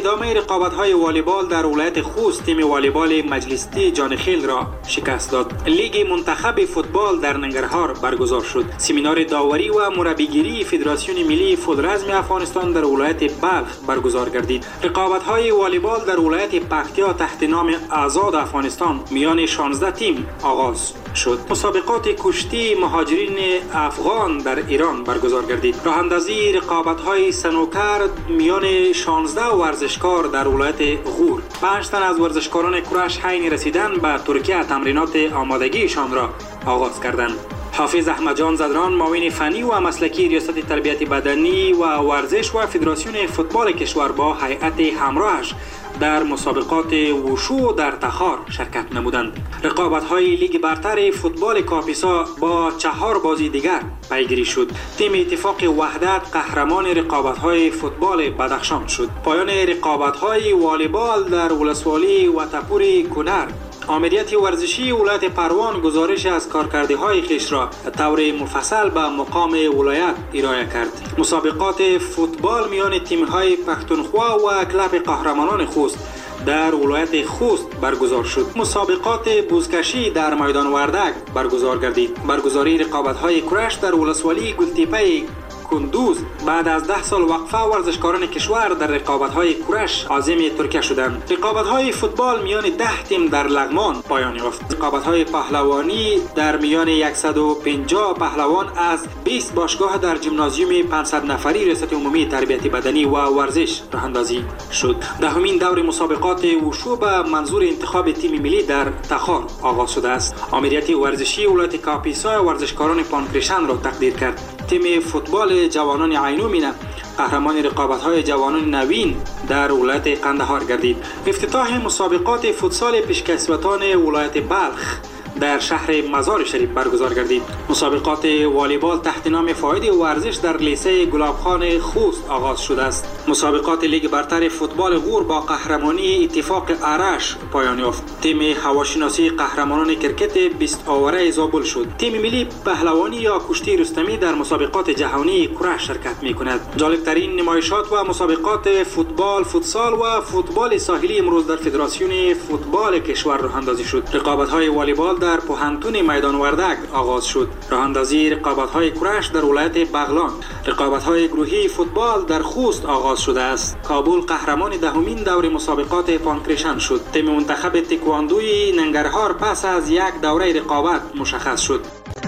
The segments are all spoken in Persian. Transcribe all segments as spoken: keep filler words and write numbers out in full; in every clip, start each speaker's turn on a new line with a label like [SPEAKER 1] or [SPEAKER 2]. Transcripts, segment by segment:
[SPEAKER 1] ادامه رقابت‌های والیبال در ولایت خوست تیم والیبال مجلسی جانخیل را شکست داد. لیگ منتخب فوتبال در ننگرهار برگزار شد. سمینار داوری و مربیگری فدراسیون ملی فوتبال افغانستان در ولایت بلخ برگزار گردید. رقابت‌های والیبال در ولایت پکتیا تحت نام آزاد افغانستان میان شانزده تیم آغاز شد. مسابقات کشتی مهاجرین افغان در ایران برگزار گردید. راه اندازی رقابت‌های سنوکر میان شانزده ورزشکار در ولایت غور. پنج تن از ورزشکاران کرش حین رسیدن به ترکیه تمرینات آمادگیشان را آغاز کردند. حافظ احمد جان زدران معاون فنی و مسلکی ریاست تربیت بدنی و ورزش و فدراسیون فوتبال کشور با هیئت همراهش در مسابقات وشو در تخار شرکت نمودند. رقابت‌های لیگ برتر فوتبال کاپیسا با چهار بازی دیگر پیگیری شد. تیم اتفاق وحدت قهرمان رقابت‌های فوتبال بدخشان شد. پایان رقابت‌های والیبال در ولسوالی و تپور کنر. آمریت ورزشی ولایت پروان گزارش از کارکرده‌های خویش را طور مفصل به مقام ولایت ارائه کرد. مسابقات فوتبال میان تیم‌های پختونخوا و کلاب قهرمانان خوست در ولایت خوست برگزار شد. مسابقات بوزکشی در میدان وردک برگزار گردید. برگزاری رقابت‌های کرش در ولسوالی گلتیپه کندوز بعد از ده سال وقفه ورزشکاران کشور در رقابت‌های کرش عازم ترکیه شدند. رقابت‌های فوتبال میان ده تیم در لغمان پایان یافت. رقابت‌های پهلوانی در میان صد و پنجاه پهلوان از بیست باشگاه در ژیمنازیوم پانصد نفری ریاست عمومی تربیت بدنی و ورزش راه اندازی شد. دهمین دور مسابقات وشو به منظور انتخاب تیم ملی در تخار آغاز شده است. آمریت ورزشی ولایت کاپیسا ورزشکاران پانکریشن را تقدیر کرد. تیم فوتبال جوانان عینومینه قهرمان رقابت‌های جوانان نوین در ولایت قندهار گردید. افتتاح مسابقات فوتسال پیشکسوتان ولایت بلخ در شهر مزار شریف برگزار گردید. مسابقات والیبال تحت نام فاید ورزش در لیسه گلابخان خوست آغاز شده است. مسابقات لیگ برتر فوتبال غور با قهرمانی اتفاق ارش پایان یافت. تیم هواشناسی قهرمانان کرکت بیست آوره زابل شد. تیم ملی پهلوانی یا کشتی رستمی در مسابقات جهانی کرش شرکت می‌کند. جالب‌ترین نمایشات و مسابقات فوتبال، فوتسال و فوتبال ساحلی امروز در فدراسیون فوتبال کشور راه اندازی شد. رقابت‌های والیبال در پوهنتون میدان وردک آغاز شد. راه اندازی رقابت‌های کرش در ولایت بغلان. رقابت‌های گروهی فوتبال در خوست آغاز شده است. کابل قهرمان دهمین دور مسابقات پانکریشن شد. تیم منتخب تکواندوی ننگرهار پس از یک دوره رقابت مشخص شد.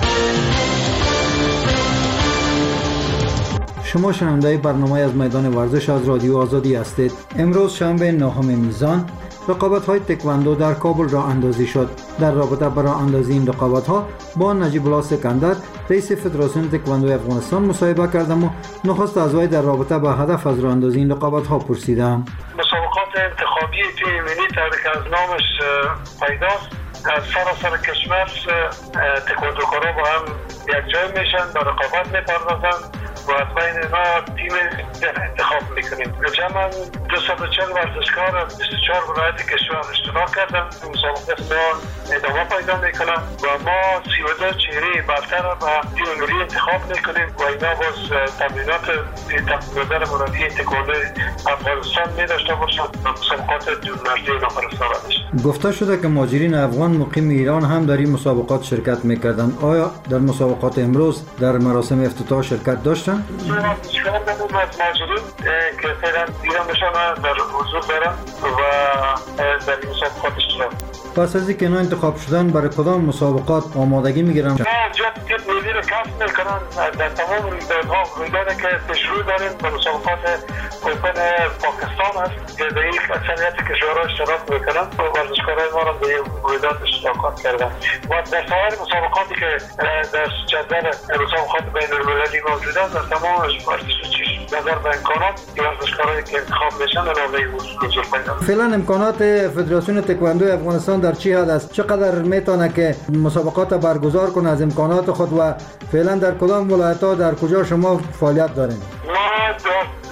[SPEAKER 2] شما شنونده برنامه از میدان ورزش از رادیو آزادی هستید. امروز شنبه نهم میزان رقابت‌های تکواندو در کابل راه اندازی شد. در رابطه با راه اندازی این رقابت‌ها با نجیب الله سکندر رئیس فدراسیون تکواندو افغانستان مصاحبه کردم و نخست از وی در رابطه با هدف از راه اندازی این رقابت‌ها پرسیدم.
[SPEAKER 3] مسابقات انتخابی تیم ملی طبق از نامش پیداست. از سراسر کشور تکواندوکارا با هم یک جای میشن، به رقابت میپردازند و از بین اینا تیم انتخاب میکنیم. جمعاً دویست و چهل ورزشکار از بیست و چهار ولایت کشور اشتراک کردن. مسابقات ما ادامه پیدا میکنن و ما سی و دو چهره برتر به تیم ملی انتخاب میکنیم و اینا باز تمرینات تقریبا مربی تکواندو افغانستان میداشته باشند و مسابقات دورمرزی اینا فرستاده بشه.
[SPEAKER 2] گفته شده که مهاجرین افغان مقیم ایران هم در این مسابقات شرکت میکردند. آیا در مسابقات امروز در مراسم افتتاح شرکت داشتند؟
[SPEAKER 3] شکار داریم از مهاجرین که فعلا ایرانشان در حضور دارن و در این مسابقات اشتراک.
[SPEAKER 2] پس از اینکه اینا انتخاب شدن برای کدام مسابقات آمادگی میگیرن؟
[SPEAKER 3] نه جا تیم ملی رو کسب میکنن در تمام رویدادها. رویدادی که پیشرو داریم به مسابقات اوپن پاکستان است که در این اکثریت کشورها اشتراک میکنن و ورزشکارای ما را به این رویداد اشتراک کردن و در سایر مسابقاتی که در جدول مسابقات بین المللی موجود است در تمام ورزشی نظر به امکانات ورزشکارایی که انتخاب میشن علاوه حضور پیدا.
[SPEAKER 2] فعلا امکانات فدراسیون تکواندو افغانستان در چی حد است؟ چقدر میتونه که مسابقات برگزار کنه از امکانات خود و فعلا در کدام ولایت‌ها در کجا شما فعالیت دارین؟
[SPEAKER 3] ما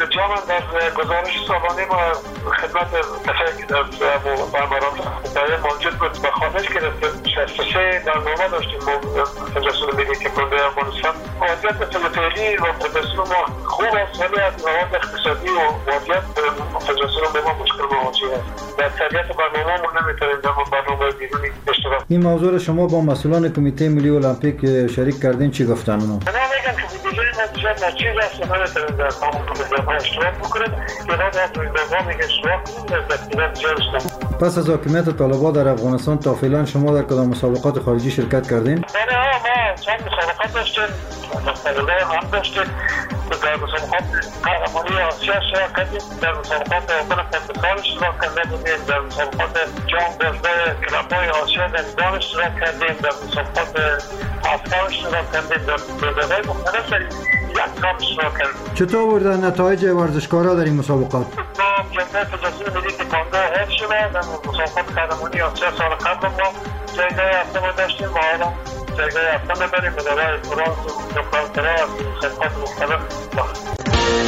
[SPEAKER 3] جان در گزارش سالانه ما خدمت تفکر در برنامه موجود بود و خواهش گرفته شصت و سه برنامه داشتیم با فدراسیون ملی تکواندو افغانستان. وضعیت فعلی و فدراسیون ما خوب است ولی از لحاظ اقتصادی و وضعیت فدراسیون به ما مشکل مواجه است. در طبیعت برنامه ما نمیتونیم در برنامه بیرونی اشتراک.
[SPEAKER 2] این موضوع را شما با مسئولان کمیته ملی المپیک شریک کردین، چی گفتن اونا؟
[SPEAKER 3] اونا میگن که بیجای نتیجه نتیجه است که نمیتونیم در برنامه اشتراک بکنیم که نه در برنامه اشتراک کنیم در نتیجه اشتراک.
[SPEAKER 2] پس از حاکمیت طالبان در افغانستان تا فعلا شما در کدام مسابقات خارجی شرکت کردین؟
[SPEAKER 3] نه ما چند مسابقات داشتیم، مسابقات هم داشتیم، در مسابقات قهرمانی آسیا اشتراک کردیم، در مسابقات اوپن پرتغال اشتراک کرده بودیم، در مسابقات جام بازده کلاب‌های آسیا در ایران اشتراک کردیم، در مسابقات افغان اشتراک کردیم، در بازده‌های مختلف در یک کام اشتراک کردیم.
[SPEAKER 2] چطور بودن نتایج ورزشکارا در این مسابقات؟
[SPEAKER 3] ما جامعه فدراسیون ملی تکواندو حفظ شده در مسابقات قهرمانی آسیا سال قبل ما جایگاه هفتم داشتیم و حالا جایگاه هفتم بریم به دارای فرانس و دکترها از خدمات مختلف داشتیم.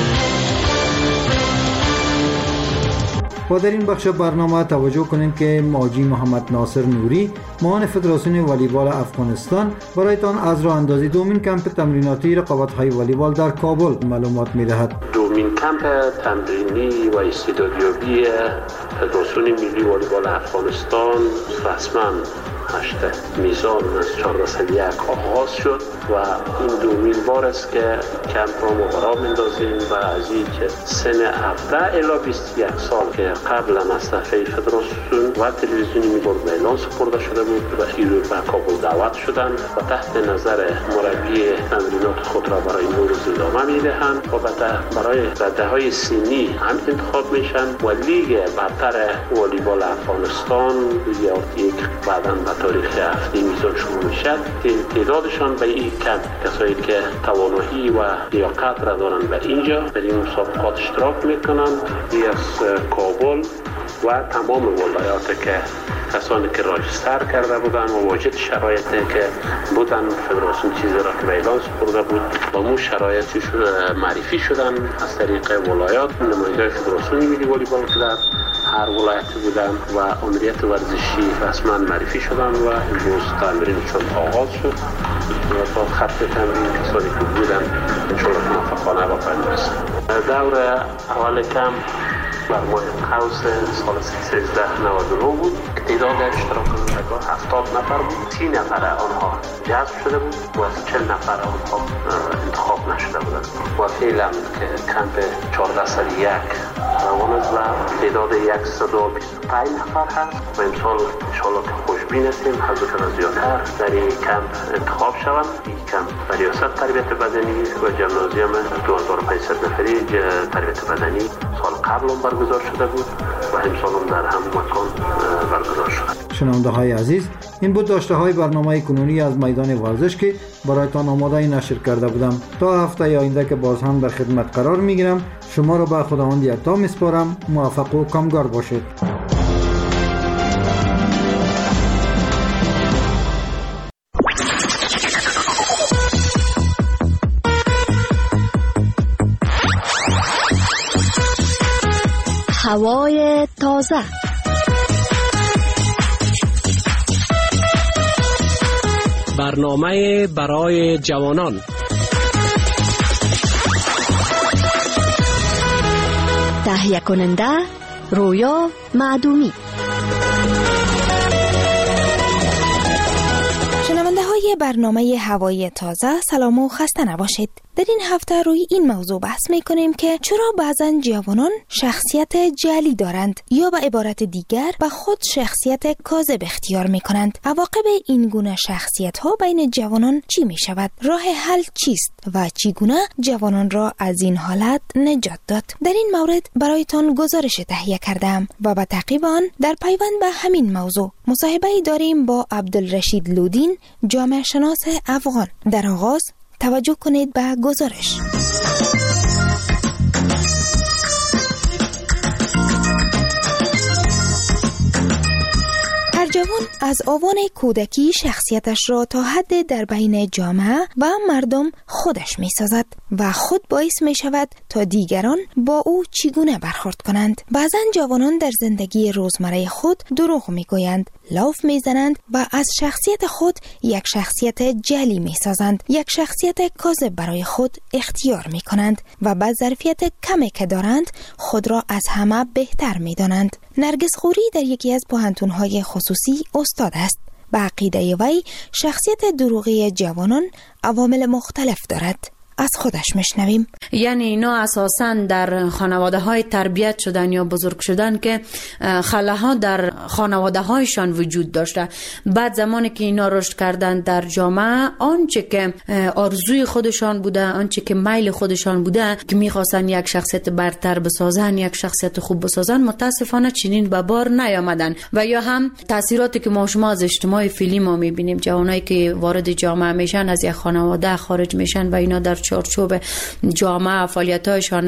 [SPEAKER 2] و در این بخش برنامه توجه کنیم که ماجی محمد ناصر نوری معاون فدراسیون والیبال افغانستان برایتان از راه اندازی دومین کمپ تمریناتی رقابت‌های والیبال در کابل معلومات می‌دهد.
[SPEAKER 4] دومین کمپ تمرینی و استعدادیابی فدراسیون ملی والیبال افغانستان رسما هشت میزان از چهاردهصد و یک آغاز شد و این دومین بار است که کمپ را ما برا میندازیم و از این که سن هفده الی بیست و یک سال که قبلا از طرف فدراسیون و تلویزیونی میبرد به اعلان سپرده شده بود و ایرو به کابل دعوت شدند و تحت نظر مربی تمرینات خود را برای این روز ادامه میدهند و برای رده های سنی هم انتخاب میشن و لیگ برتر والیبال افغانستان یک بعداً تاریخ هفته میزان شروع میشد. تعدادشان به این کم کسایی که توانایی و لیاقت را دارند به اینجا در این مسابقات اشتراک میکنند از کابل و تمام ولایات که کسانی که راجستر کرده بودند و واجد شرایطی که بودن فدراسیون چیزی را که به اعلان سپرده بود با مو شرایطی معرفی شدن از طریق ولایات نماینده فدراسیون ملی والیبال که در هر ولایتی بودن و امریت ورزشی رسما معرفی شدن و امروز تمرینشون آغاز شد و تا خط تمرین کسانی که بودن انشاءالله موفقانه با پایان رسیدند. دور اول کم بر ماه قوس سال سیزده نود و نه بود که تعداد اشتراک کنندگان هفتاد نفر بود. سی نفر آنها جذب شده بود و از چهل نفر آنها انتخاب نشده بودند و فعلا که کمپ چهاردهصد و یک روان است و تعداد صد و بیست و پنج نفر هست و امسال انشاءالله که خوشبین هستیم حضرت زیادتر در این کمپ انتخاب شوند. این کمپ در ریاست تربیت بدنی و جمنازیوم دو هزار و پانصد نفری تربیت بدنی سال قبل هم برگزار شده بود و امسال هم در همون مکان برگزار شد.
[SPEAKER 2] شنونده های عزیز، این بود داشته های برنامه کنونی از میدان ورزش که برایتان آماده نشر کرده بودم. تا هفته آینده که باز هم در خدمت قرار میگیرم، شما را به خداوند یکتا میسپارم. موفق و کامگار باشید.
[SPEAKER 5] هوای تازه،
[SPEAKER 6] برنامه برای جوانان،
[SPEAKER 5] تهیه کننده رویا معدومی.
[SPEAKER 7] شنونده های برنامه هوای تازه، سلام و خسته نباشید. در این هفته روی این موضوع بحث می کنیم که چرا بعضا جوانان شخصیت جعلی دارند یا به عبارت دیگر به خود شخصیت کاذب اختیار می کنند. عواقب این گونه شخصیت ها بین جوانان چی می شود؟ راه حل چیست و چگونه جوانان را از این حالت نجات داد؟ در این مورد برایتان گزارش تهیه کردم و به تعقیب آن در پیوند به همین موضوع مصاحبه داریم با عبدالرشید لودین، جامعه شناس افغان. در آغاز توجه کنید به گزارش. هر جوان از آوان کودکی شخصیتش را تا حد در بین جامعه و مردم خودش می سازد و خود باعث می شود تا دیگران با او چگونه برخورد کنند. بعضا جوانان در زندگی روزمره خود دروغ می گویند، لاف می زنند و از شخصیت خود یک شخصیت جعلی می سازند، یک شخصیت کاذب برای خود اختیار می کنند و با ظرفیت کمی که دارند خود را از همه بهتر می دانند. نرگس خوری در یکی از پوهنتون‌های خصوصی استاد است. به عقیده وی شخصیت دروغی جوانان عوامل مختلف دارد. از خودش میشنویم.
[SPEAKER 8] یعنی اینا اساساً در خانواده های تربیت شدن یا بزرگ شدن که خلاها در خانواده هایشان وجود داشته. بعد زمانی که اینا رشد کردن در جامعه، آنچه که آرزوی خودشان بوده، آنچه که میل خودشان بوده که میخواستن یک شخصیت برتر بسازن، یک شخصیت خوب بسازن، متاسفانه چنین به بار نیامدن. و یا هم تاثیراتی که ما شما از اجتماع فعلی ما میبینیم، جوانایی که وارد جامعه میشن از یک خانواده خارج میشن و اینا در چارچوب جامعه فعالیت‌هایشان،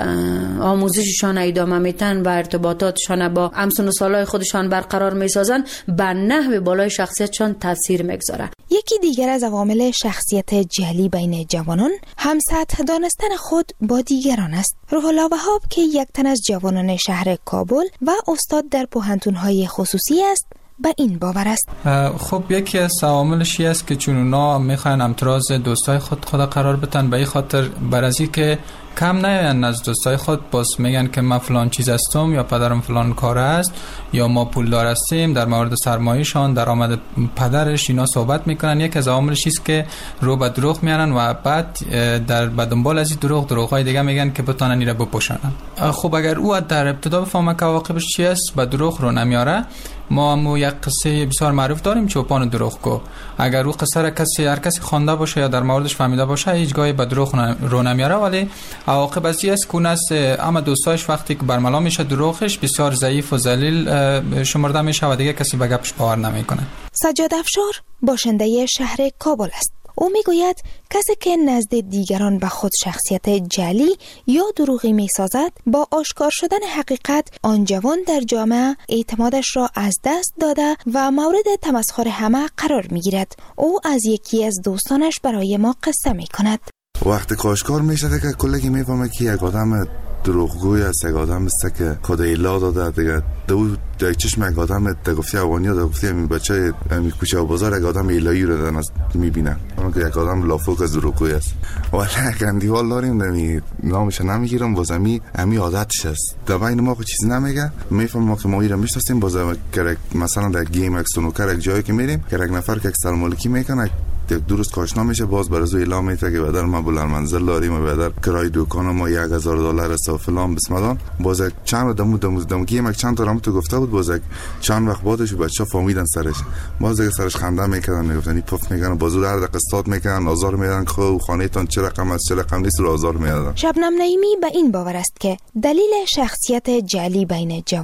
[SPEAKER 8] آموزششان ادامه میتن و ارتباطاتشان با همسن و سالای خودشان برقرار میسازن، بر نحو بالای شخصیتشان تاثیر میگذاره.
[SPEAKER 7] یکی دیگر از عوامل شخصیت جعلی بین جوانان هم سطح دانستن خود با دیگران است. روح الله وهاب که یک تن از جوانان شهر کابل و استاد در پوهنتون‌های خصوصی است، به این باور است.
[SPEAKER 9] خب یکی از عواملش است که چون اونا میخوان امتراض دوستای خود خود قرار بتن، به این خاطر بر از که کم نیاین از دوستای خود باز میگن که ما فلان چیز هستم یا پدرم فلان کار است یا ما پولدار هستیم، در مورد سرمایه‌شان، درآمد پدرش اینا صحبت میکنن. یک از عواملش است که رو به دروغ میارن و بعد در بدنبال از این دروغ دروغای دیگه میگن که بتونن اینا بپوشانن. خب اگر او در ابتدا بفهمه که عواقبش چی است، به دروغ رو نمیاره. ما هم یک قصه بسیار معروف داریم، چوپان دروغگو. اگر او قصه را کسی هر کسی خوانده باشه یا در موردش فهمیده باشه، هیچ گاهی به دروغ رو نمیاره، ولی عواقب از این است که نس اما دوستایش وقتی که برملا میشه دروغش بسیار ضعیف و ذلیل شمرده میشه و دیگه کسی به گپش باور نمیکنه.
[SPEAKER 7] سجاد افشار باشنده شهر کابل است. او میگوید کسی که نزد دیگران به خود شخصیت جعلی یا دروغی میسازد، با آشکار شدن حقیقت آن جوان در جامعه اعتمادش را از دست داده و مورد تمسخر همه قرار میگیرد. او از یکی از دوستانش برای ما قصه میکند.
[SPEAKER 10] وقتی کاشکار میشه که کلگی میفهمه که یک آدم دروغگوی است، یک آدم است که خود ایلا داده دیگه. دو در چشم یک آدم تگفتی اوانیا در گفتی می بچه می کوچه و بازار یک آدم ایلایی رو دارن میبینن که یک آدم لافوک از دروغگوی است. ولی یک اندیوال داریم نمی نامش نمیگیرم، بازمی امی عادتش است. در بین ما خود چیزی نمیگه، میفهم ما که ما ایران میشناسیم. باز مثلا در گیم یک سنوکر یک جایی که میریم که یک نفر که یک سلام علیکی میکنه یک درست کاشنا میشه، باز برای زو اعلام میشه که بدر ما بلند منزل داریم و بدر کرای دکان ما یک هزار دلار است و فلان بسمدان. باز چند دمو دمو دمو گیم یک چند تا رامو تو گفته بود، باز چند وقت بعدش بچه‌ها فهمیدن سرش، باز دیگه سرش خنده میکردن، میگفتن پف میکنن، بازو در قسطات میکنن، آزار میدن خو خانه تان چه رقم است چه رقم نیست رو آزار میدن.
[SPEAKER 7] شبنم نعیمی به این باور است که دلیل شخصیت جعلی بین جوان